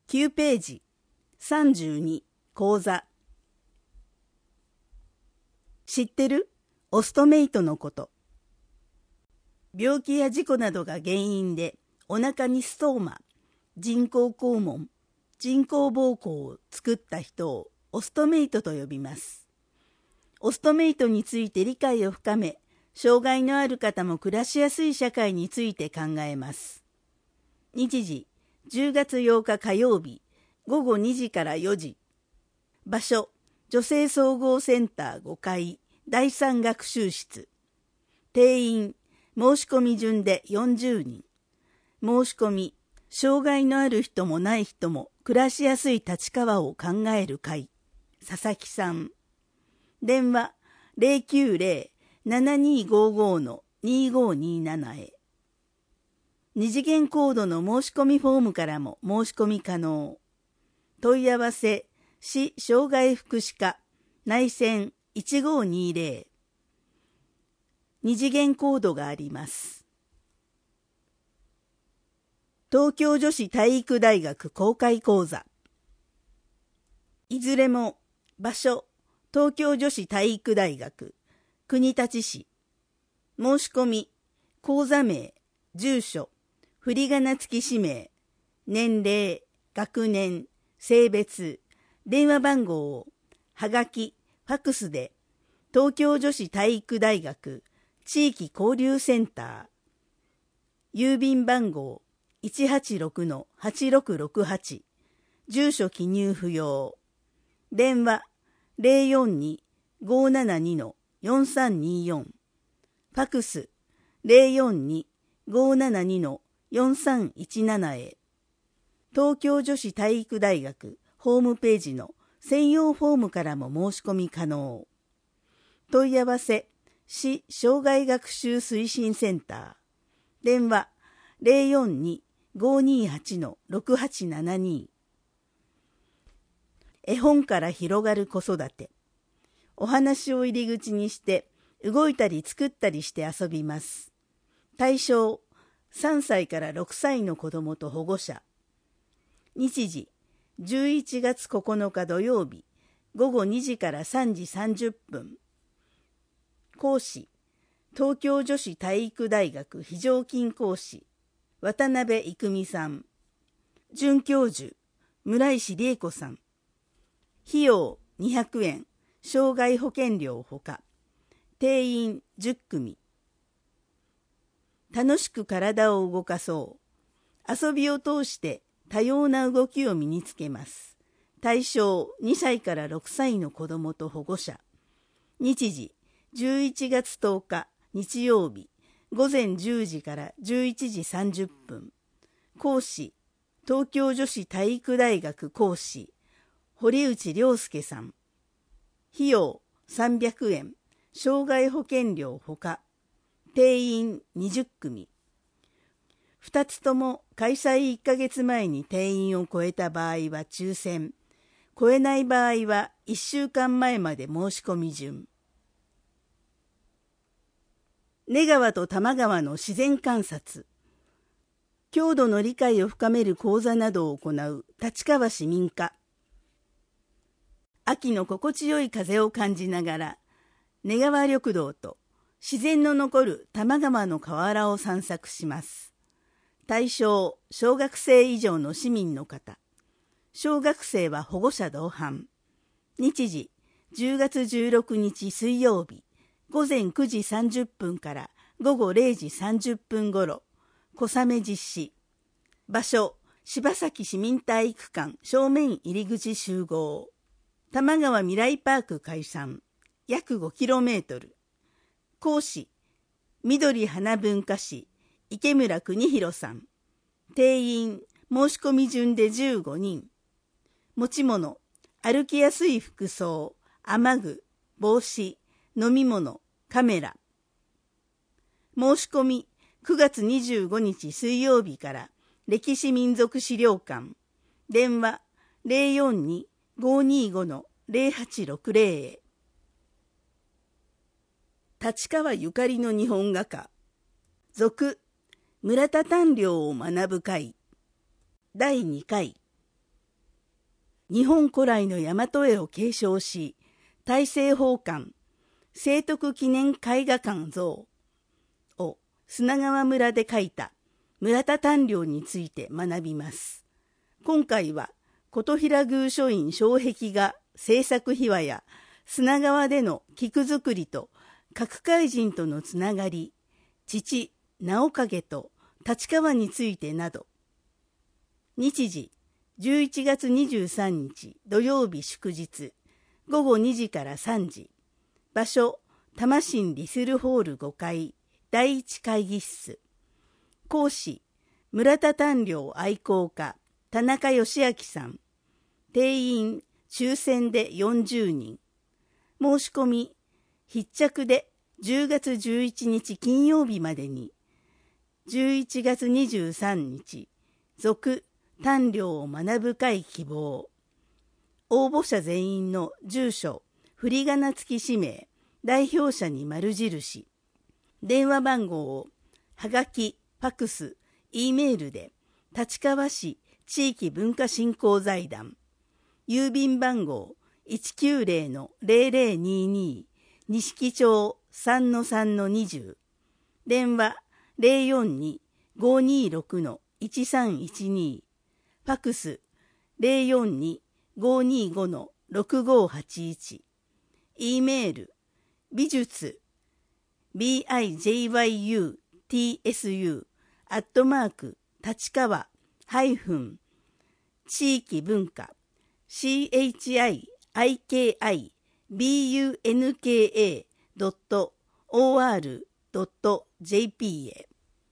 9ページ32講座。知ってる？オストメイトのこと。病気や事故などが原因でお腹にストーマ、人工肛門、人工膀胱を作った人をオストメイトと呼びます。オストメイトについて理解を深め、障害のある方も暮らしやすい社会について考えます。日時10月8日火曜日午後2時から4時。場所女性総合センター5階第3学習室。定員申し込み順で40人。申し込み障害のある人もない人も暮らしやすい立川を考える会。佐々木さん。電話 090-7255-2527 へ。二次元コードの申し込みフォームからも申し込み可能。問い合わせ市障害福祉課内線1520。二次元コードがあります。東京女子体育大学公開講座。いずれも場所東京女子体育大学国立市。申し込み講座名住所振り仮名付き氏名年齢学年性別電話番号をはがきファクスで東京女子体育大学地域交流センター郵便番号 186-8668 住所記入不要。電話 042-572-4324 ファクス 042-572-4317 へ。東京女子体育大学ホームページの専用フォームからも申し込み可能。問い合わせ市障害学習推進センター。電話 042-528-6872。絵本から広がる子育て。お話を入り口にして動いたり作ったりして遊びます。対象3歳から6歳の子どもと保護者。日時11月9日土曜日午後2時から3時30分。講師東京女子体育大学非常勤講師渡辺郁美さん。准教授村石理恵子さん。費用200円、障害保険料ほか。定員10組。楽しく体を動かそう。遊びを通して多様な動きを身につけます。対象2歳から6歳の子どもと保護者。日時11月10日日曜日午前10時から11時30分。講師東京女子体育大学講師堀内亮介さん。費用300円、障害保険料ほか。定員20組。2つとも開催1ヶ月前に定員を超えた場合は抽選。超えない場合は1週間前まで申し込み順。根川と多摩川の自然観察。郷土の理解を深める講座などを行う立川市民課。秋の心地よい風を感じながら、根川緑道と自然の残る多摩川の河原を散策します。対象、小学生以上の市民の方。小学生は保護者同伴。日時、10月16日水曜日、午前9時30分から午後0時30分ごろ、小雨実施。場所、柴崎市民体育館正面入り口集合。多摩川未来パーク開山。約 5km。講師、緑花文化史、池村邦弘さん。定員、申し込み順で15人。持ち物、歩きやすい服装、雨具、帽子、飲み物、カメラ。申し込み、9月25日水曜日から歴史民族資料館。電話、042-525-0860 へ。立川ゆかりの日本画家。続、村田丹領を学ぶ会。第2回。 日本古来の大和絵を継承し、大政奉還、聖徳記念絵画館像を砂川村で描いた村田丹陵について学びます。今回は琴平宮書院障壁画制作秘話や砂川での菊作りと各界人とのつながり、父直景と立川についてなど。日時11月23日土曜日祝日午後2時から3時。場所多摩新リスルホール5階第一会議室。講師村田丹陵愛好家田中義明さん。定員抽選で40人。申し込み必着で10月11日金曜日までに。11月23日続丹陵を学ぶ会希望。応募者全員の住所振り仮名付き氏名代表者に丸印。電話番号をはがき、ファクス、Eメールで立川市地域文化振興財団郵便番号 190-0022 錦町 3-3-20 電話 042-526-1312 ファクス 042-525-6581 Eメール美術 bijyutsu 立川地域文化 chikibunka.or.jp へ。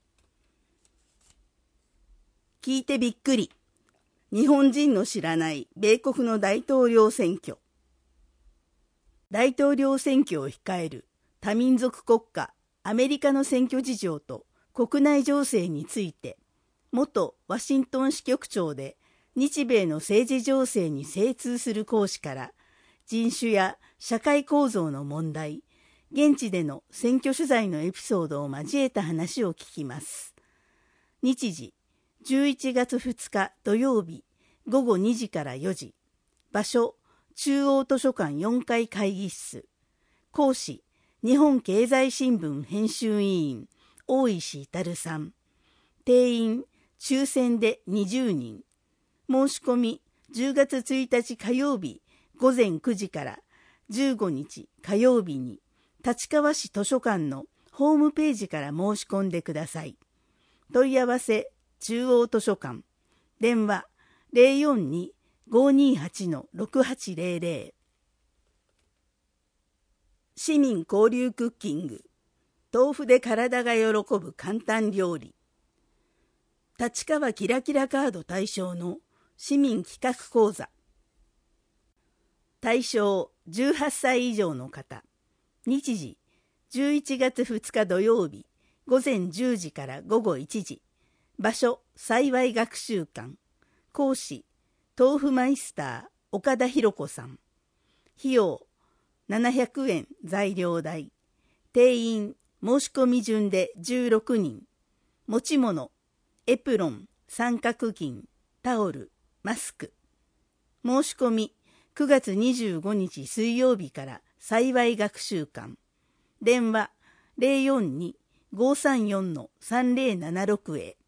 聞いてびっくり。日本人の知らない米国の大統領選挙。大統領選挙を控える多民族国家アメリカの選挙事情と国内情勢について、元ワシントン支局長で日米の政治情勢に精通する講師から人種や社会構造の問題、現地での選挙取材のエピソードを交えた話を聞きます。日時11月2日土曜日午後2時から4時。場所中央図書館4階会議室。講師日本経済新聞編集委員大石至さん。定員抽選で20人。申し込み10月1日火曜日午前9時から15日火曜日に立川市図書館のホームページから申し込んでください。問い合わせ中央図書館。電話 042-528-6800。市民交流クッキング。豆腐で体が喜ぶ簡単料理。立川キラキラカード対象の市民企画講座。対象18歳以上の方。日時11月2日土曜日午前10時から午後1時。場所幸い学習館。講師豆腐マイスター岡田博子さん。費用700円材料代。定員申し込み順で16人。持ち物エプロン、三角巾、タオル、マスク。申し込み9月25日水曜日から幸い学習館。電話 042-534-3076 へ。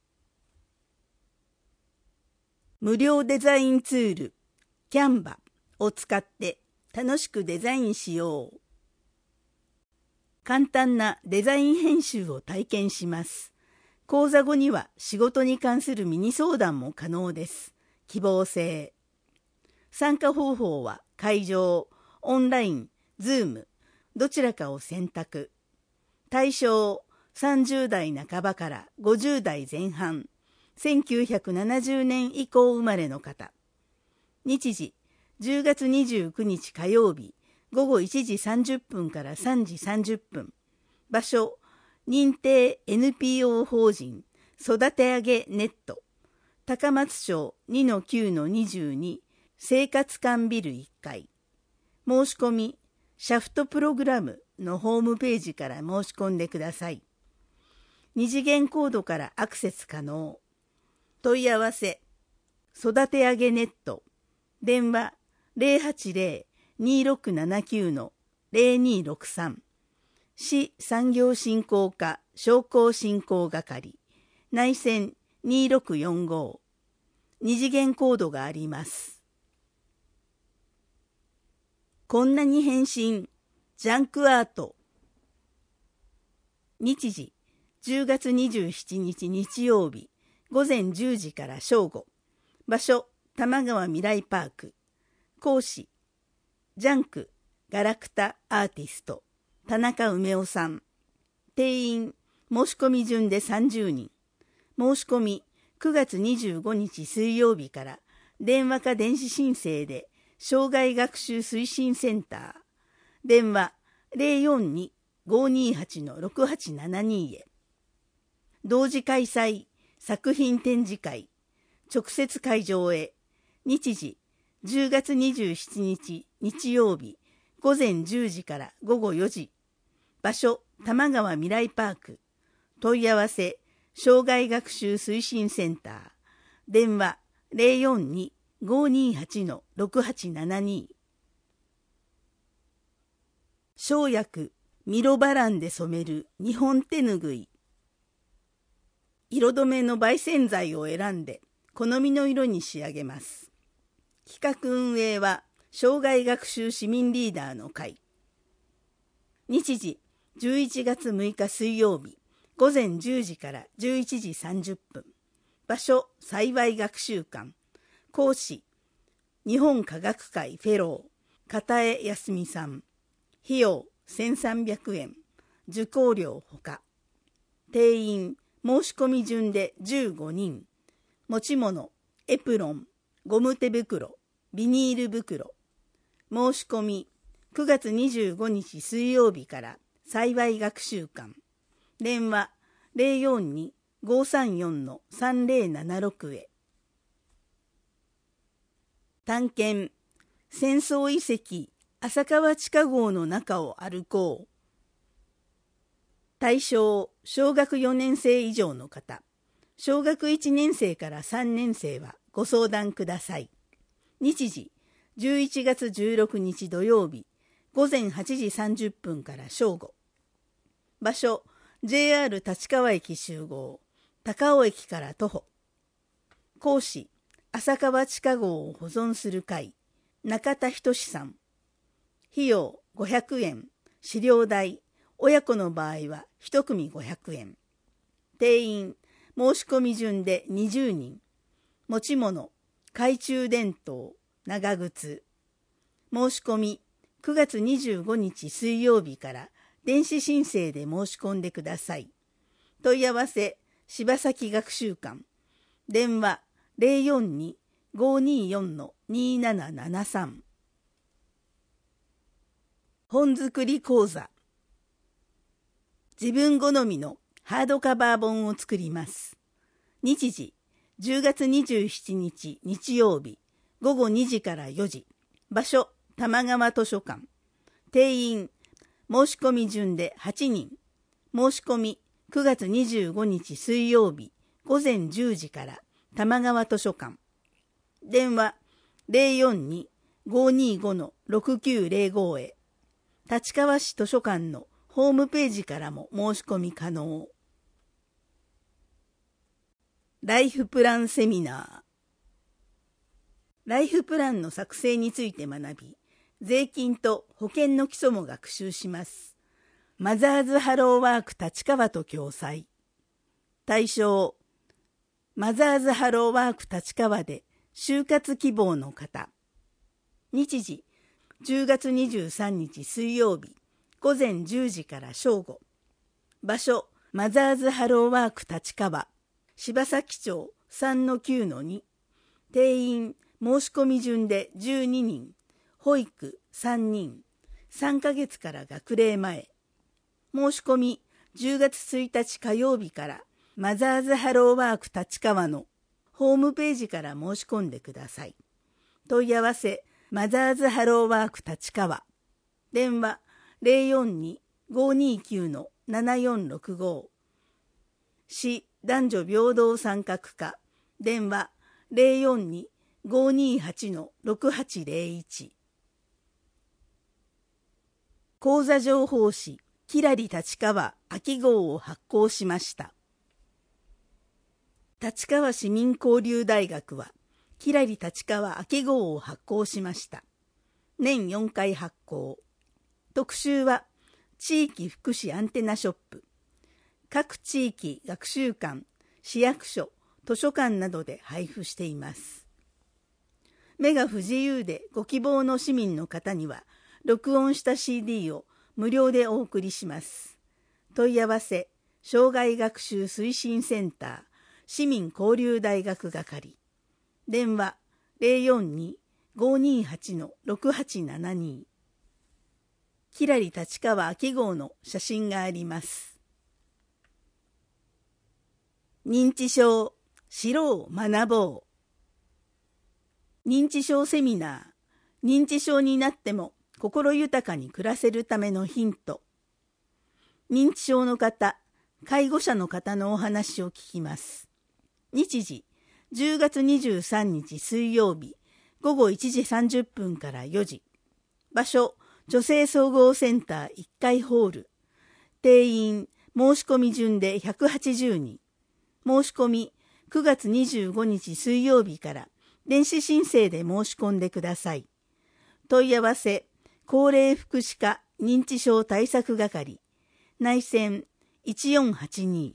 無料デザインツールキャンバを使って楽しくデザインしよう。簡単なデザイン編集を体験します。講座後には仕事に関するミニ相談も可能です。希望制。参加方法は会場、オンライン、Zoom、どちらかを選択。対象、30代半ばから50代前半、1970年以降生まれの方。日時、10月29日火曜日、午後1時30分から3時30分。場所、認定 NPO 法人育て上げネット。高松町 2-9-22 生活館ビル1階。申し込み、シャフトプログラムのホームページから申し込んでください。二次元コードからアクセス可能。問い合わせ、育て上げネット電話080-2679-0263。市産業振興課商工振興係、内線2645。二次元コードがあります。こんなに変身、ジャンクアート。日時、10月27日日曜日、午前10時から正午。場所、玉川未来パーク。講師、ジャンク、ガラクタアーティスト、田中梅夫さん。定員、申し込み順で30人。申し込み、9月25日水曜日から電話か電子申請で障害学習推進センター、電話042-528-6872へ。同時開催作品展示会、直接会場へ。日時10月27日日曜日午前10時から午後4時。場所玉川未来パーク。問い合わせ障害学習推進センター、電話042-528-6872。生薬ミロバランで染める日本手ぬぐい。色止めの媒染剤を選んで好みの色に仕上げます。企画運営は障害学習市民リーダーの会。日時11月6日水曜日午前10時から11時30分。場所、幸い学習館。講師、日本科学会フェロー、片江康美さん。費用、1300円。受講料ほか。定員、申し込み順で15人。持ち物、エプロン、ゴム手袋、ビニール袋。申し込み、9月25日水曜日から幸い学習館。電話042-534-3076へ。探検、戦争遺跡浅川地下壕の中を歩こう。対象、小学4年生以上の方。小学1年生から3年生はご相談ください。日時、11月16日土曜日、午前8時30分から正午。場所、JR 立川駅集合、高尾駅から徒歩。講師、浅川地下壕を保存する会、中田仁さん。費用500円、資料代、親子の場合は1組500円。定員、申し込み順で20人。持ち物、懐中電灯、長靴。申し込み、9月25日水曜日から電子申請で申し込んでください。問い合わせ、柴崎学習館。電話042-524-2773。本作り講座。自分好みのハードカバー本を作ります。日時、10月27日日曜日、午後2時から4時。場所、玉川図書館。定員、申し込み順で8人。申し込み、9月25日水曜日、午前10時から玉川図書館。電話、042-525-6905へ。立川市図書館のホームページからも申し込み可能。ライフプランセミナー。ライフプランの作成について学び、税金と保険の基礎も学習します。マザーズハローワーク立川と共催。対象、マザーズハローワーク立川で就活希望の方。日時、10月23日水曜日、午前10時から正午。場所、マザーズハローワーク立川。柴崎町 3-9-2。定員、申し込み順で12人。保育3人。3ヶ月から学齢前。申し込み、10月1日火曜日からマザーズハローワーク立川のホームページから申し込んでください。問い合わせ、マザーズハローワーク立川。電話042-529-7465。市男女平等参画課。電話 528-6801。口座情報誌きらり立川秋号を発行しました。立川市民交流大学はきらり立川秋号を発行しました。年4回発行。特集は地域福祉アンテナショップ、各地域学習館、市役所、図書館などで配布しています。目が不自由でご希望の市民の方には、録音した CD を無料でお送りします。問い合わせ、障害学習推進センター、市民交流大学係。電話、042-528-6872。きらり立川秋号の写真があります。認知症、知ろう学ぼう。認知症セミナー、認知症になっても心豊かに暮らせるためのヒント。認知症の方、介護者の方のお話を聞きます。日時、10月23日水曜日、午後1時30分から4時。場所、女性総合センター1階ホール。定員、申し込み順で180人。申し込み、9月25日水曜日から電子申請で申し込んでください。問い合わせ、高齢福祉課認知症対策係、内線1482。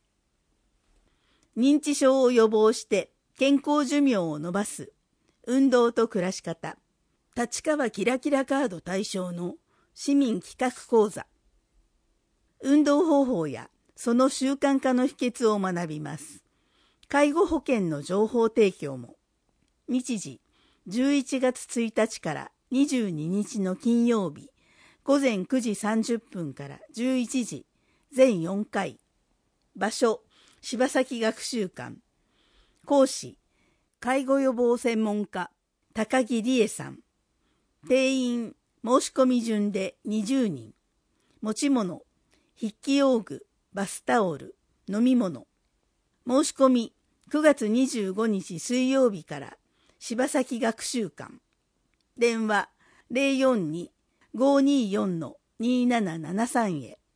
認知症を予防して健康寿命を延ばす、運動と暮らし方。立川キラキラカード対象の市民企画講座。運動方法やその習慣化の秘訣を学びます。介護保険の情報提供も。日時、11月1日から22日の金曜日、午前9時30分から11時、全4回。場所、柴崎学習館。講師、介護予防専門家、高木理恵さん。定員、申し込み順で20人。持ち物、筆記用具、バスタオル、飲み物。申し込み、9月25日水曜日から柴崎学習館。電話、042-524-2773へ。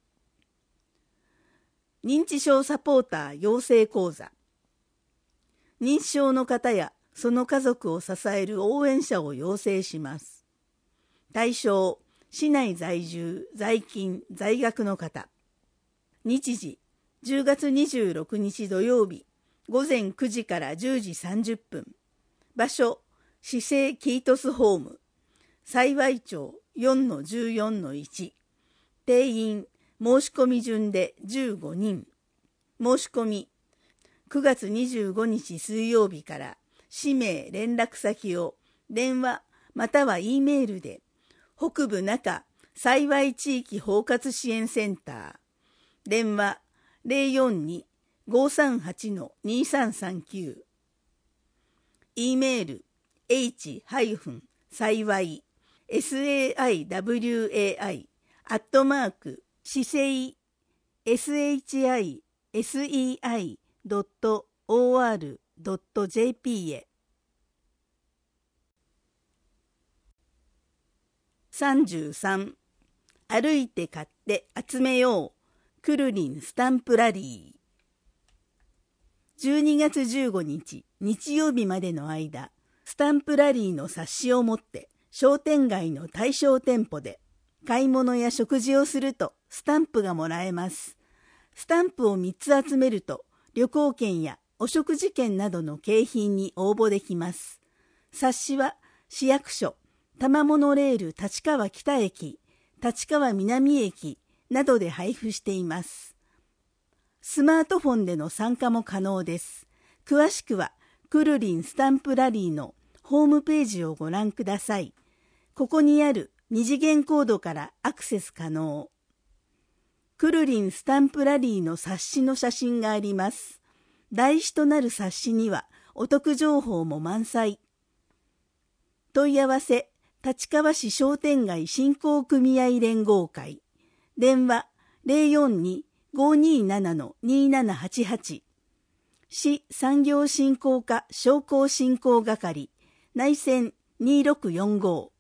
認知症サポーター養成講座。認知症の方やその家族を支える応援者を養成します。対象、市内在住、在勤、在学の方。日時、10月26日土曜日、午前9時から10時30分。場所、市政キートスホーム。幸町 4-14-1。定員、申し込み順で15人。申し込み、9月25日水曜日から氏名連絡先を電話または E メールで北部中幸地域包括支援センター電話 042-538-2339 E メール h-幸SAIWAI@ 市政 SHISEI.or.jp へ。33. 歩いて買って集めようくるりんスタンプラリー。12月15日日曜日までの間、スタンプラリーの冊子を持って商店街の対象店舗で買い物や食事をするとスタンプがもらえます。スタンプを3つ集めると旅行券やお食事券などの景品に応募できます。冊子は市役所、多摩モノレール立川北駅、立川南駅などで配布しています。スマートフォンでの参加も可能です。詳しくはくるりんスタンプラリーのホームページをご覧ください。ここにある2次元コードからアクセス可能。くるりんスタンプラリーの冊子の写真があります。台紙となる冊子にはお得情報も満載。問い合わせ、立川市商店街振興組合連合会。電話 042-527-2788。市産業振興課商工振興係内線2645